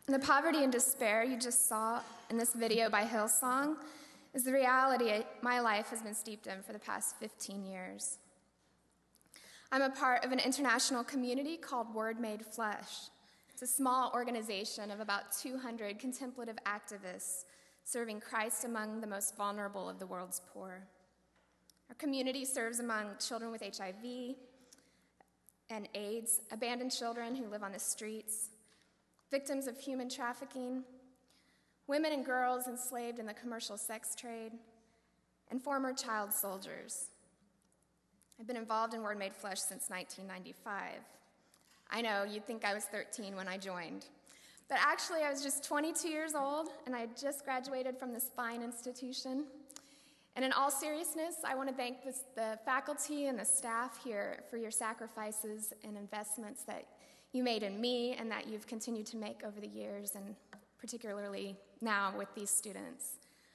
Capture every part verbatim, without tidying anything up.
The poverty and despair you just saw in this video by Hillsong is the reality my life has been steeped in for the past fifteen years. I'm a part of an international community called Word Made Flesh. It's a small organization of about two hundred contemplative activists serving Christ among the most vulnerable of the world's poor. Our community serves among children with H I V and AIDS, abandoned children who live on the streets, victims of human trafficking, women and girls enslaved in the commercial sex trade, and former child soldiers. I've been involved in Word Made Flesh since nineteen ninety-five. I know, you'd think I was thirteen when I joined. But actually, I was just twenty-two years old, and I had just graduated from this fine institution. And in all seriousness, I want to thank this, the faculty and the staff here for your sacrifices and investments that you made in me and that you've continued to make over the years, and particularly now with these students.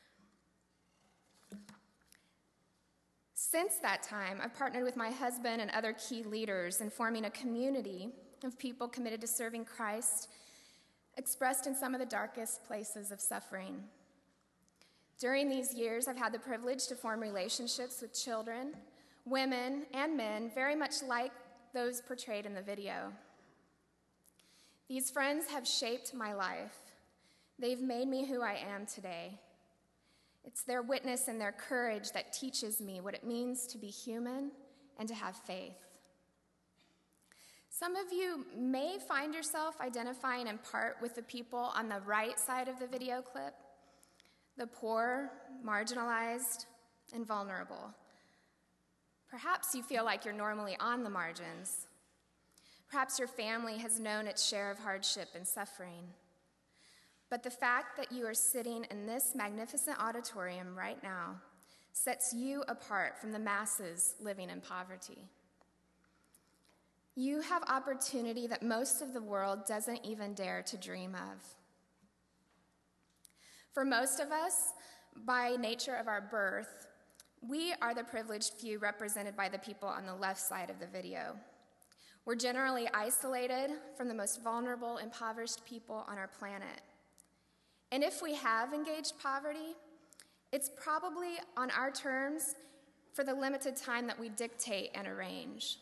Since that time, I've partnered with my husband and other key leaders in forming a community of people committed to serving Christ, expressed in some of the darkest places of suffering. During these years, I've had the privilege to form relationships with children, women, and men very much like those portrayed in the video. These friends have shaped my life. They've made me who I am today. It's their witness and their courage that teaches me what it means to be human and to have faith. Some of you may find yourself identifying in part with the people on the right side of the video clip, the poor, marginalized, and vulnerable. Perhaps you feel like you're normally on the margins. Perhaps your family has known its share of hardship and suffering. But the fact that you are sitting in this magnificent auditorium right now sets you apart from the masses living in poverty. You have opportunity that most of the world doesn't even dare to dream of. For most of us, by nature of our birth, we are the privileged few represented by the people on the left side of the video. We're generally isolated from the most vulnerable, impoverished people on our planet. And if we have engaged poverty, it's probably on our terms for the limited time that we dictate and arrange.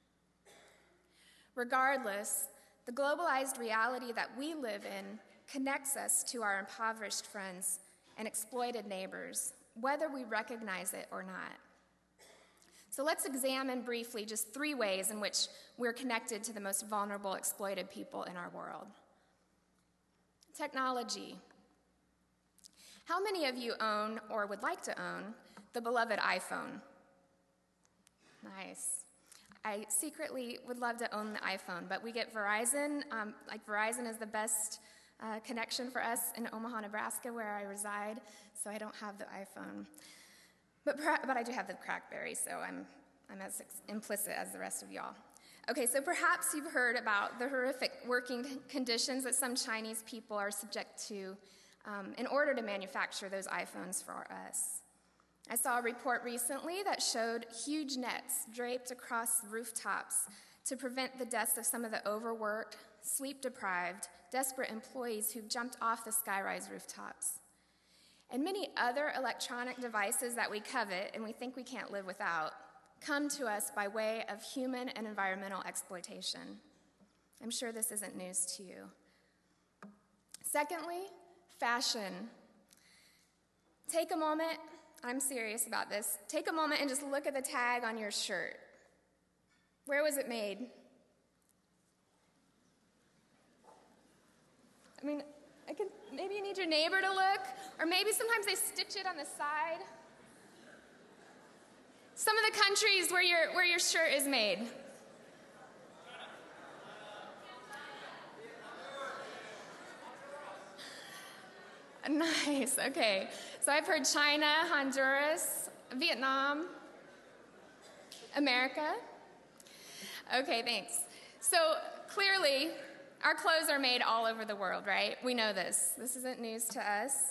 Regardless, the globalized reality that we live in connects us to our impoverished friends and exploited neighbors, whether we recognize it or not. So let's examine briefly just three ways in which we're connected to the most vulnerable, exploited people in our world. Technology. How many of you own or would like to own the beloved iPhone? Nice. I secretly would love to own the iPhone, but we get Verizon. Um, like Verizon is the best uh, connection for us in Omaha, Nebraska, where I reside, so I don't have the iPhone. But, but I do have the Crackberry, so I'm, I'm as implicit as the rest of y'all. Okay, so perhaps you've heard about the horrific working conditions that some Chinese people are subject to um, in order to manufacture those iPhones for us. I saw a report recently that showed huge nets draped across rooftops to prevent the deaths of some of the overworked, sleep-deprived, desperate employees who've jumped off the skyrise rooftops. And many other electronic devices that we covet and we think we can't live without come to us by way of human and environmental exploitation. I'm sure this isn't news to you. Secondly, fashion. Take a moment, I'm serious about this, take a moment and just look at the tag on your shirt. Where was it made? I mean, I can, maybe you need your neighbor to look, or maybe sometimes they stitch it on the side. Some of the countries where your, where your shirt is made. Nice, okay. So I've heard China, Honduras, Vietnam, America. Okay, thanks. So clearly, our clothes are made all over the world, right? We know this. This isn't news to us.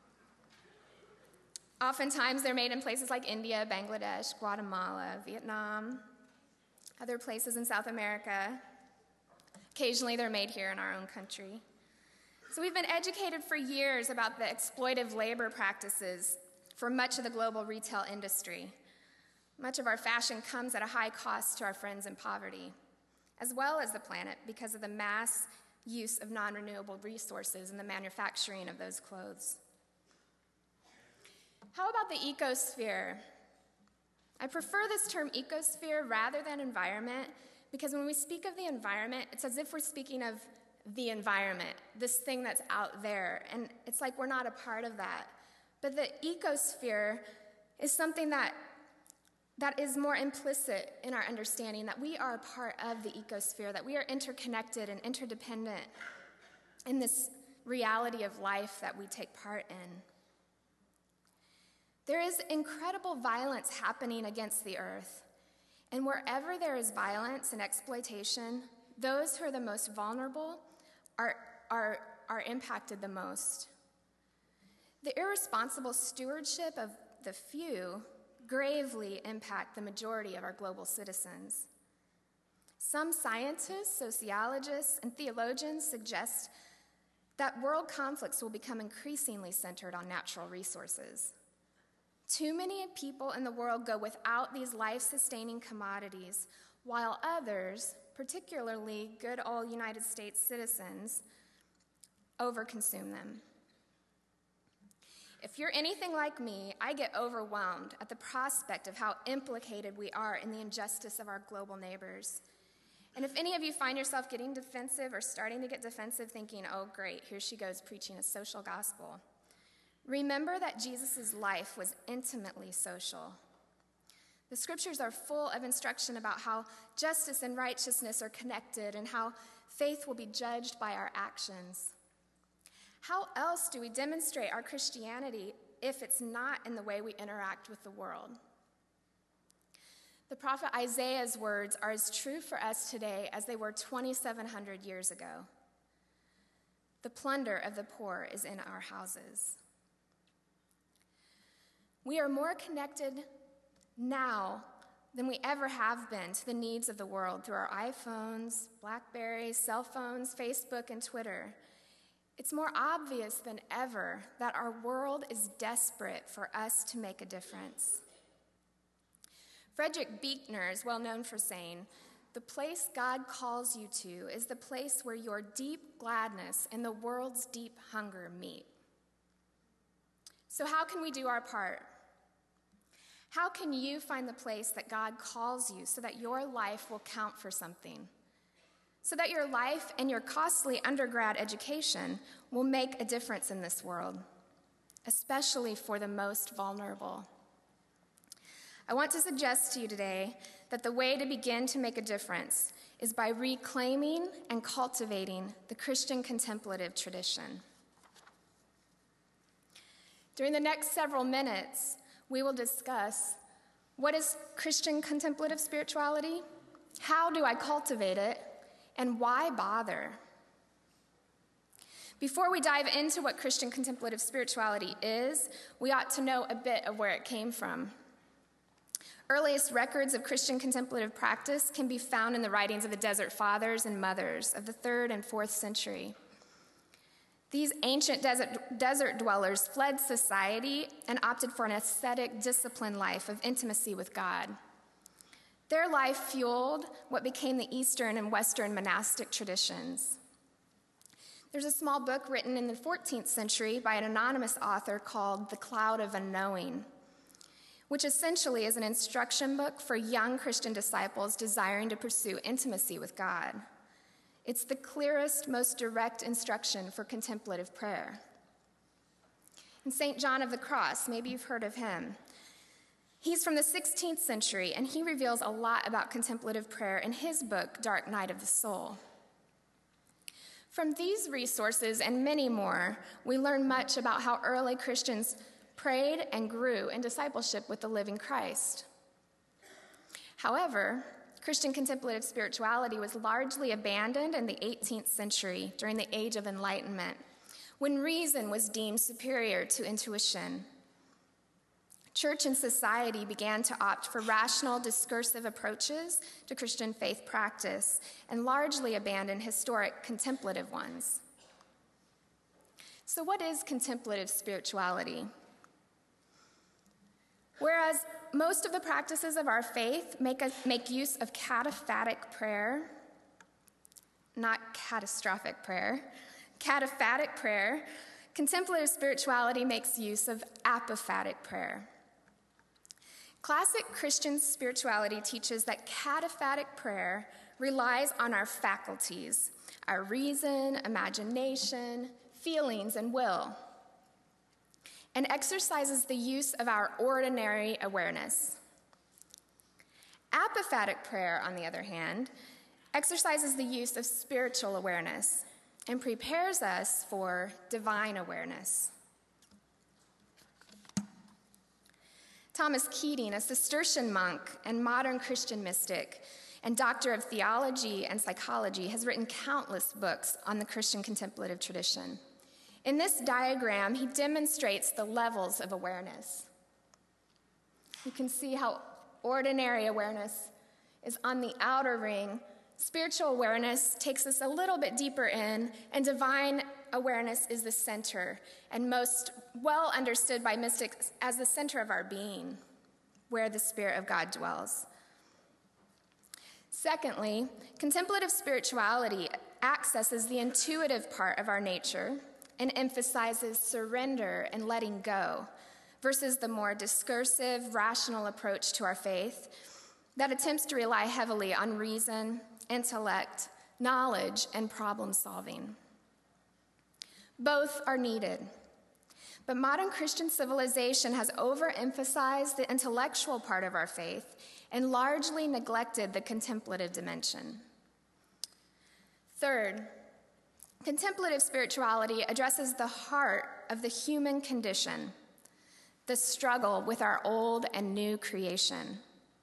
Oftentimes, they're made in places like India, Bangladesh, Guatemala, Vietnam, other places in South America. Occasionally, they're made here in our own country. So we've been educated for years about the exploitive labor practices for much of the global retail industry. Much of our fashion comes at a high cost to our friends in poverty, as well as the planet, because of the mass use of non-renewable resources in the manufacturing of those clothes. How about the ecosphere? I prefer this term ecosphere rather than environment, because when we speak of the environment, it's as if we're speaking of the environment, this thing that's out there, and it's like we're not a part of that. But the ecosphere is something that that is more implicit in our understanding, that we are a part of the ecosphere, that we are interconnected and interdependent in this reality of life that we take part in. There is incredible violence happening against the earth, and wherever there is violence and exploitation, those who are the most vulnerable are, are, are impacted the most. The irresponsible stewardship of the few gravely impact the majority of our global citizens. Some scientists, sociologists, and theologians suggest that world conflicts will become increasingly centered on natural resources. Too many people in the world go without these life-sustaining commodities, while others, particularly good old United States citizens, overconsume them. If you're anything like me, I get overwhelmed at the prospect of how implicated we are in the injustice of our global neighbors. And if any of you find yourself getting defensive or starting to get defensive, thinking, oh great, here she goes preaching a social gospel, remember that Jesus' life was intimately social. The scriptures are full of instruction about how justice and righteousness are connected and how faith will be judged by our actions. How else do we demonstrate our Christianity if it's not in the way we interact with the world? The prophet Isaiah's words are as true for us today as they were twenty-seven hundred years ago. The plunder of the poor is in our houses. We are more connected now than we ever have been to the needs of the world through our iPhones, Blackberries, cell phones, Facebook, and Twitter. It's more obvious than ever that our world is desperate for us to make a difference. Frederick Buechner is well known for saying, "The place God calls you to is the place where your deep gladness and the world's deep hunger meet." So how can we do our part? How can you find the place that God calls you so that your life will count for something? So that your life and your costly undergrad education will make a difference in this world, especially for the most vulnerable. I want to suggest to you today that the way to begin to make a difference is by reclaiming and cultivating the Christian contemplative tradition. During the next several minutes, we will discuss what is Christian contemplative spirituality, how do I cultivate it, and why bother? Before we dive into what Christian contemplative spirituality is, we ought to know a bit of where it came from. Earliest records of Christian contemplative practice can be found in the writings of the Desert Fathers and Mothers of the third and fourth century. These ancient desert, desert dwellers fled society and opted for an ascetic, disciplined life of intimacy with God. Their life fueled what became the Eastern and Western monastic traditions. There's a small book written in the fourteenth century by an anonymous author called The Cloud of Unknowing, which essentially is an instruction book for young Christian disciples desiring to pursue intimacy with God. It's the clearest, most direct instruction for contemplative prayer. And Saint John of the Cross, maybe you've heard of him. He's from the sixteenth century, and he reveals a lot about contemplative prayer in his book, Dark Night of the Soul. From these resources and many more, we learn much about how early Christians prayed and grew in discipleship with the living Christ. However, Christian contemplative spirituality was largely abandoned in the eighteenth century during the Age of Enlightenment, when reason was deemed superior to intuition. Church and society began to opt for rational, discursive approaches to Christian faith practice and largely abandoned historic contemplative ones. So what is contemplative spirituality? Whereas most of the practices of our faith make, us, make use of cataphatic prayer, not catastrophic prayer, cataphatic prayer, contemplative spirituality makes use of apophatic prayer. Classic Christian spirituality teaches that cataphatic prayer relies on our faculties, our reason, imagination, feelings, and will, and exercises the use of our ordinary awareness. Apophatic prayer, on the other hand, exercises the use of spiritual awareness and prepares us for divine awareness. Thomas Keating, a Cistercian monk and modern Christian mystic and doctor of theology and psychology, has written countless books on the Christian contemplative tradition. In this diagram, he demonstrates the levels of awareness. You can see how ordinary awareness is on the outer ring. Spiritual awareness takes us a little bit deeper in, and divine awareness is the center, and most well understood by mystics as the center of our being, where the Spirit of God dwells. Secondly, contemplative spirituality accesses the intuitive part of our nature and emphasizes surrender and letting go, versus the more discursive, rational approach to our faith that attempts to rely heavily on reason, intellect, knowledge, and problem solving. Both are needed. But modern Christian civilization has overemphasized the intellectual part of our faith and largely neglected the contemplative dimension. Third, contemplative spirituality addresses the heart of the human condition, the struggle with our old and new creation.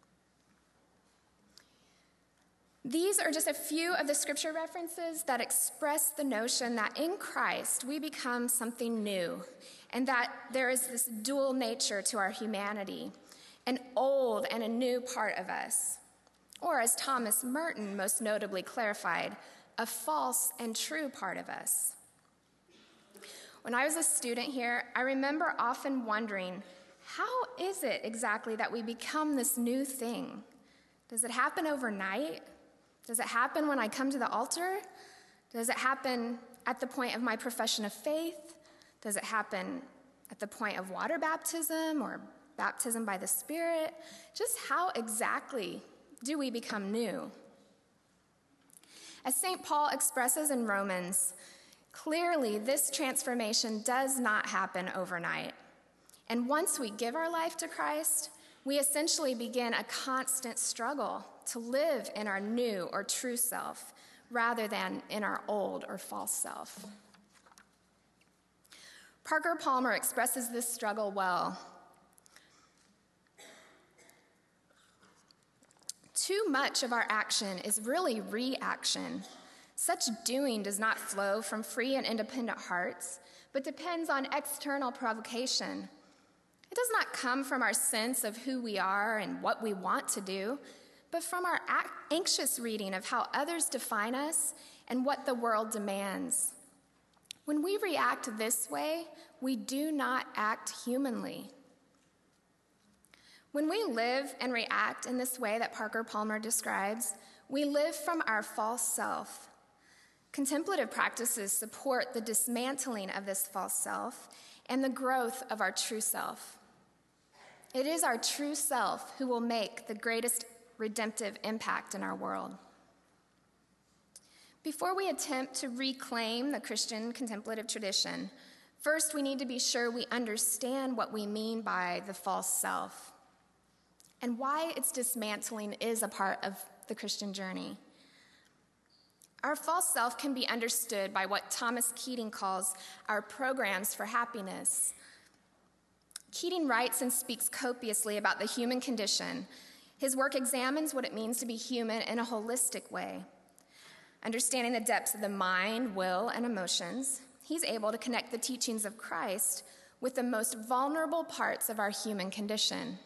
These are just a few of the scripture references that express the notion that in Christ we become something new, and that there is this dual nature to our humanity, an old and a new part of us. Or as Thomas Merton most notably clarified, a false and true part of us. When I was a student here, I remember often wondering, how is it exactly that we become this new thing? Does it happen overnight? Does it happen when I come to the altar? Does it happen at the point of my profession of faith? Does it happen at the point of water baptism or baptism by the Spirit? Just how exactly do we become new? As Saint Paul expresses in Romans, clearly this transformation does not happen overnight. And once we give our life to Christ, we essentially begin a constant struggle to live in our new or true self rather than in our old or false self. Parker Palmer expresses this struggle well. Too much of our action is really reaction. Such doing does not flow from free and independent hearts, but depends on external provocation. It does not come from our sense of who we are and what we want to do, but from our anxious reading of how others define us and what the world demands. When we react this way, we do not act humanly. When we live and react in this way that Parker Palmer describes, we live from our false self. Contemplative practices support the dismantling of this false self and the growth of our true self. It is our true self who will make the greatest redemptive impact in our world. Before we attempt to reclaim the Christian contemplative tradition, first we need to be sure we understand what we mean by the false self and why its dismantling is a part of the Christian journey. Our false self can be understood by what Thomas Keating calls our programs for happiness. Keating writes and speaks copiously about the human condition. His work examines what it means to be human in a holistic way. Understanding the depths of the mind, will, and emotions, he's able to connect the teachings of Christ with the most vulnerable parts of our human condition.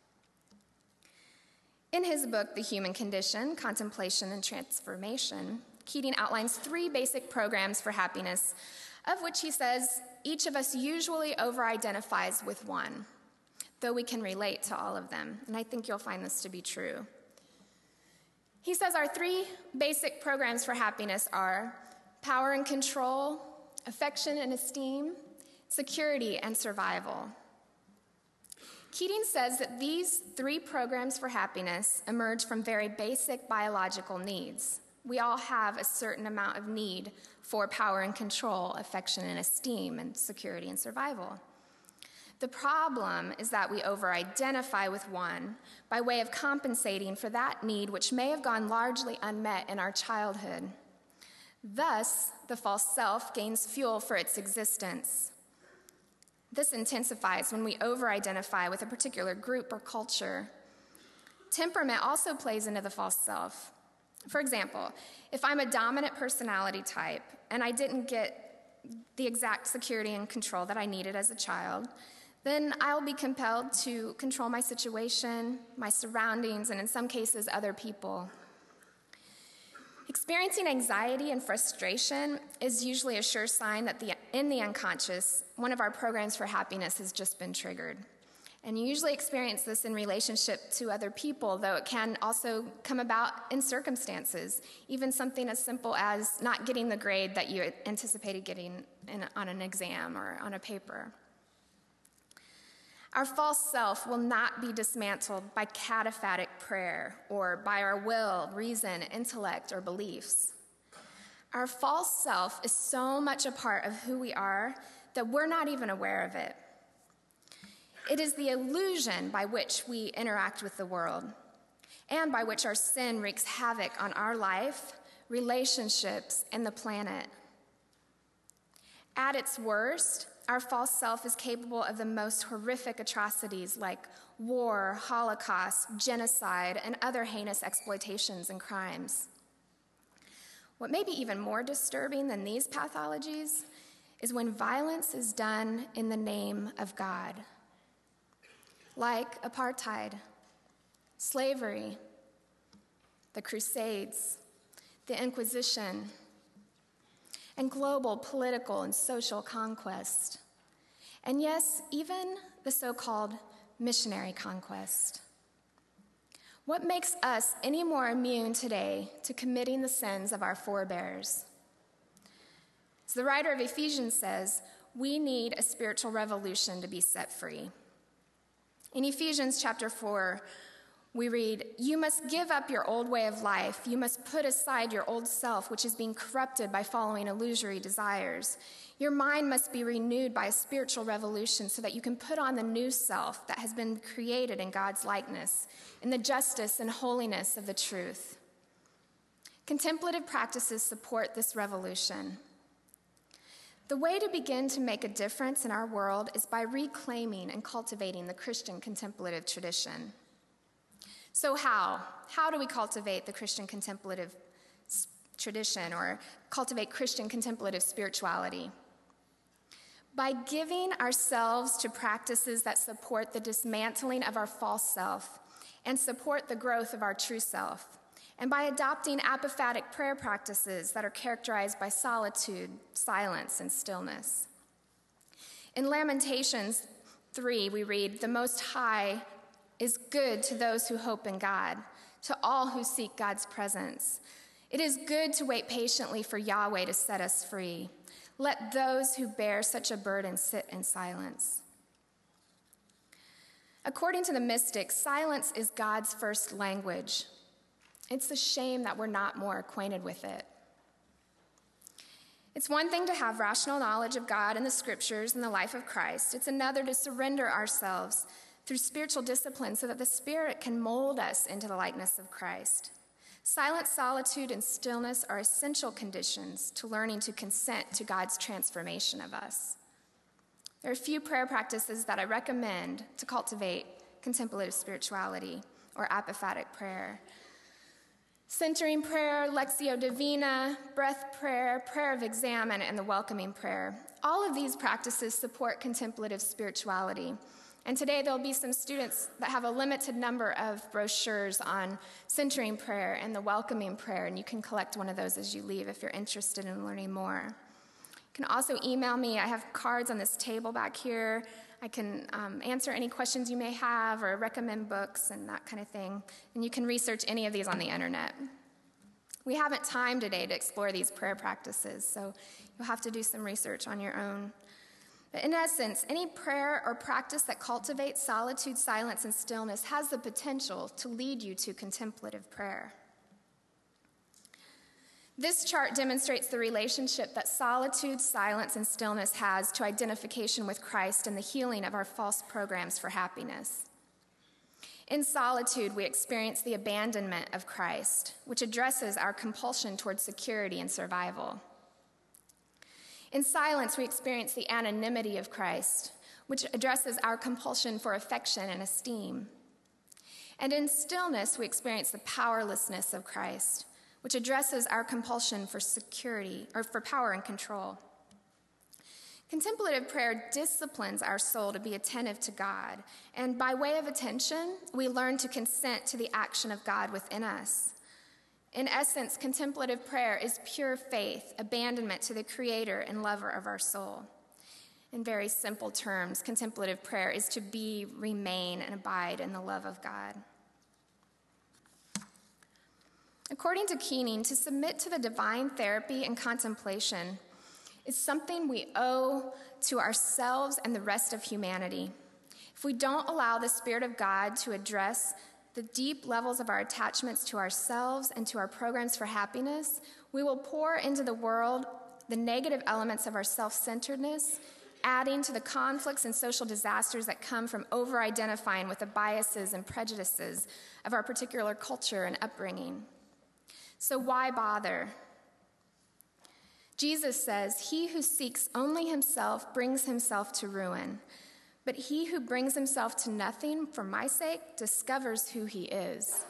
In his book, The Human Condition, Contemplation and Transformation, Keating outlines three basic programs for happiness, of which he says each of us usually over-identifies with one, though we can relate to all of them, and I think you'll find this to be true. He says our three basic programs for happiness are power and control, affection and esteem, security and survival. Keating says that these three programs for happiness emerge from very basic biological needs. We all have a certain amount of need for power and control, affection and esteem, and security and survival. The problem is that we over-identify with one by way of compensating for that need which may have gone largely unmet in our childhood. Thus, the false self gains fuel for its existence. This intensifies when we over-identify with a particular group or culture. Temperament also plays into the false self. For example, if I'm a dominant personality type and I didn't get the exact security and control that I needed as a child, then I'll be compelled to control my situation, my surroundings, and in some cases, other people. Experiencing anxiety and frustration is usually a sure sign that the, in the unconscious, one of our programs for happiness has just been triggered. And you usually experience this in relationship to other people, though it can also come about in circumstances, even something as simple as not getting the grade that you anticipated getting in, on an exam or on a paper. Our false self will not be dismantled by cataphatic prayer or by our will, reason, intellect, or beliefs. Our false self is so much a part of who we are that we're not even aware of it. It is the illusion by which we interact with the world and by which our sin wreaks havoc on our life, relationships, and the planet. At its worst, our false self is capable of the most horrific atrocities like war, Holocaust, genocide, and other heinous exploitations and crimes. What may be even more disturbing than these pathologies is when violence is done in the name of God, like apartheid, slavery, the Crusades, the Inquisition, and global political and social conquest. And yes, even the so-called missionary conquest. What makes us any more immune today to committing the sins of our forebears? As the writer of Ephesians says, we need a spiritual revolution to be set free. In Ephesians chapter four, we read, "You must give up your old way of life. You must put aside your old self, which is being corrupted by following illusory desires. Your mind must be renewed by a spiritual revolution so that you can put on the new self that has been created in God's likeness, in the justice and holiness of the truth." Contemplative practices support this revolution. The way to begin to make a difference in our world is by reclaiming and cultivating the Christian contemplative tradition. So how? How do we cultivate the Christian contemplative tradition or cultivate Christian contemplative spirituality? By giving ourselves to practices that support the dismantling of our false self and support the growth of our true self, and by adopting apophatic prayer practices that are characterized by solitude, silence, and stillness. In Lamentations three, we read, "The Most High is good to those who hope in God, to all who seek God's presence. It is good to wait patiently for Yahweh to set us free. Let those who bear such a burden sit in silence." According to the mystics, silence is God's first language. It's a shame that we're not more acquainted with it. It's one thing to have rational knowledge of God and the scriptures and the life of Christ. It's another to surrender ourselves through spiritual discipline so that the Spirit can mold us into the likeness of Christ. Silent solitude and stillness are essential conditions to learning to consent to God's transformation of us. There are a few prayer practices that I recommend to cultivate contemplative spirituality or apophatic prayer. Centering prayer, Lectio Divina, breath prayer, prayer of examen, and the welcoming prayer. All of these practices support contemplative spirituality. And today there'll be some students that have a limited number of brochures on centering prayer and the welcoming prayer, and you can collect one of those as you leave if you're interested in learning more. You can also email me. I have cards on this table back here. I can um, answer any questions you may have or recommend books and that kind of thing. And you can research any of these on the internet. We haven't time today to explore these prayer practices, so you'll have to do some research on your own. But in essence, any prayer or practice that cultivates solitude, silence, and stillness has the potential to lead you to contemplative prayer. This chart demonstrates the relationship that solitude, silence, and stillness has to identification with Christ and the healing of our false programs for happiness. In solitude, we experience the abandonment of Christ, which addresses our compulsion towards security and survival. In silence, we experience the anonymity of Christ, which addresses our compulsion for affection and esteem. And in stillness, we experience the powerlessness of Christ, which addresses our compulsion for security or for power and control. Contemplative prayer disciplines our soul to be attentive to God, and by way of attention, we learn to consent to the action of God within us. In essence, contemplative prayer is pure faith, abandonment to the creator and lover of our soul. In very simple terms, contemplative prayer is to be, remain, and abide in the love of God. According to Keening, to submit to the divine therapy and contemplation is something we owe to ourselves and the rest of humanity. If we don't allow the Spirit of God to address the deep levels of our attachments to ourselves and to our programs for happiness, we will pour into the world the negative elements of our self-centeredness, adding to the conflicts and social disasters that come from over-identifying with the biases and prejudices of our particular culture and upbringing. So why bother? Jesus says, "He who seeks only himself brings himself to ruin. But he who brings himself to nothing for my sake discovers who he is."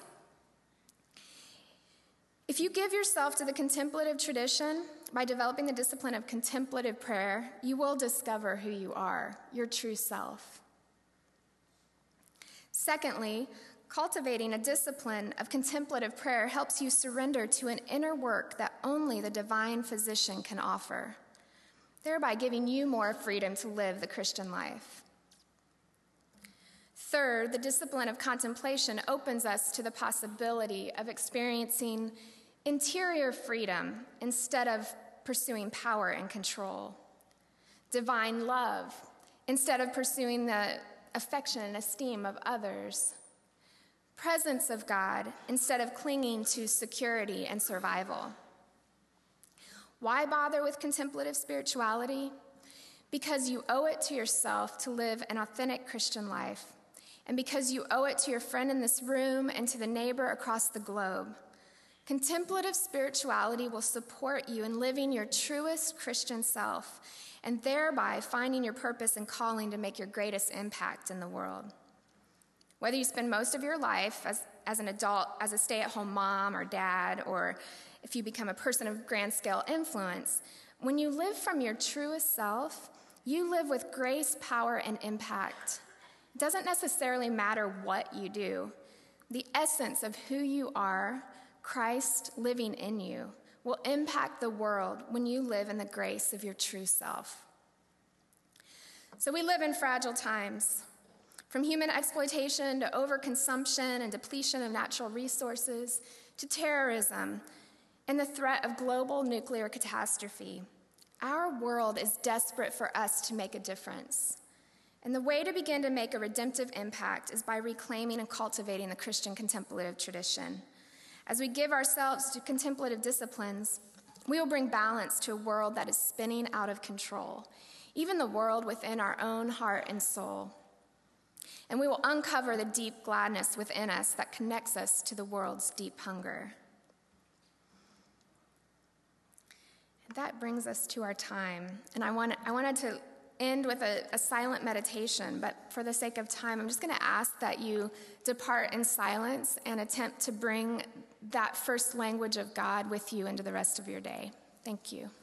If you give yourself to the contemplative tradition by developing the discipline of contemplative prayer, you will discover who you are, your true self. Secondly, cultivating a discipline of contemplative prayer helps you surrender to an inner work that only the divine physician can offer, thereby giving you more freedom to live the Christian life. Third, the discipline of contemplation opens us to the possibility of experiencing interior freedom instead of pursuing power and control. Divine love instead of pursuing the affection and esteem of others. Presence of God instead of clinging to security and survival. Why bother with contemplative spirituality? Because you owe it to yourself to live an authentic Christian life, and because you owe it to your friend in this room and to the neighbor across the globe. Contemplative spirituality will support you in living your truest Christian self, and thereby finding your purpose and calling to make your greatest impact in the world. Whether you spend most of your life as, as an adult, as a stay-at-home mom or dad, or if you become a person of grand-scale influence, when you live from your truest self, you live with grace, power, and impact. It doesn't necessarily matter what you do. The essence of who you are, Christ living in you, will impact the world when you live in the grace of your true self. So we live in fragile times. From human exploitation to overconsumption and depletion of natural resources, to terrorism and the threat of global nuclear catastrophe, our world is desperate for us to make a difference. And the way to begin to make a redemptive impact is by reclaiming and cultivating the Christian contemplative tradition. As we give ourselves to contemplative disciplines, we will bring balance to a world that is spinning out of control, even the world within our own heart and soul. And we will uncover the deep gladness within us that connects us to the world's deep hunger. And that brings us to our time. And I, want, I wanted to end with a, a silent meditation, but for the sake of time, I'm just going to ask that you depart in silence and attempt to bring that first language of God with you into the rest of your day. Thank you.